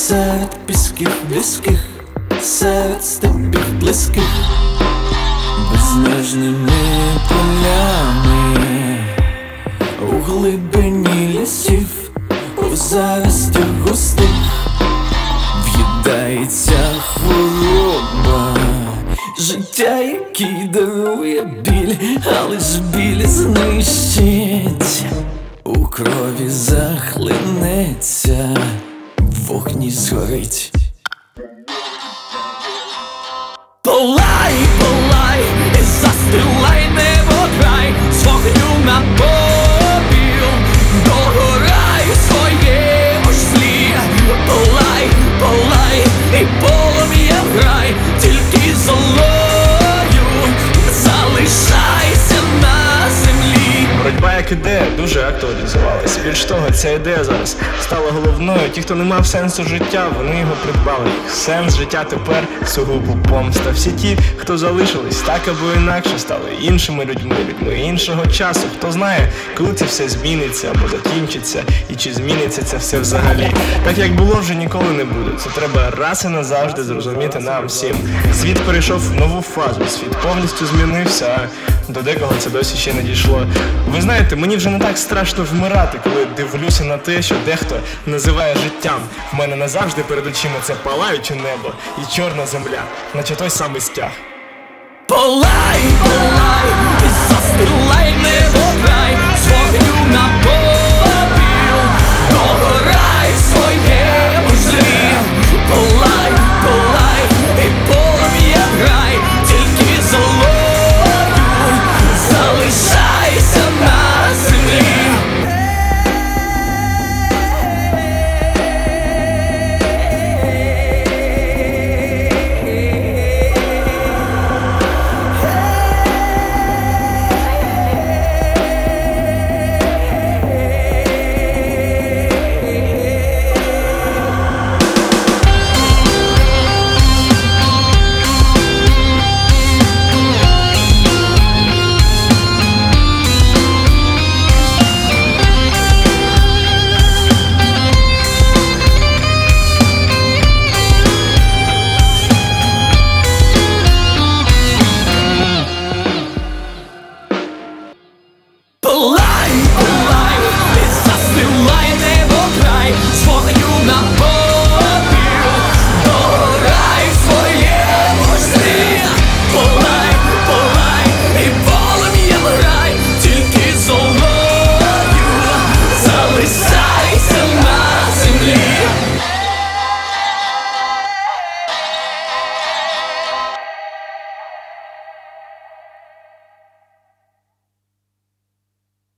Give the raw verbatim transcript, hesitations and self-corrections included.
серед пісків близьких, серед степів близьких, безмежними полями, у глибині лісів, у заростях густих в'їдається хвороба. Життя, який дарує біль, але ж біль знищить, у крові захлинеться, в вогні згорить. Палай, палай, і застрілай небокрай, з вогню на попіл, догорай у своєму ж злі. Палай, палай, і полум'я грай, тільки золою залишайся на землі. Боротьба як ідея дуже актуалізувалась. Більш того, ця ідея зараз стала головною. Ті, хто не мав сенсу життя, вони його придбали. Сенс життя тепер сугубо помста. Всі ті, хто залишились так або інакше, стали іншими людьми, людьми іншого часу. Хто знає, коли це все зміниться або закінчиться, і чи зміниться це все взагалі. Так як було, вже ніколи не буде. Це треба раз і назавжди зрозуміти нам всім. Світ перейшов в нову фазу, світ повністю змінився, а до декого це досі ще не дійшло. Ви знаєте, мені вже не так страшно вмирати, коли дивлюся на те, що дехто називає життям. В мене назавжди перед очима це палаюче небо і чорна земля, наче той самий стяг. Палай, палай, і застрілай небокрай, з вогню на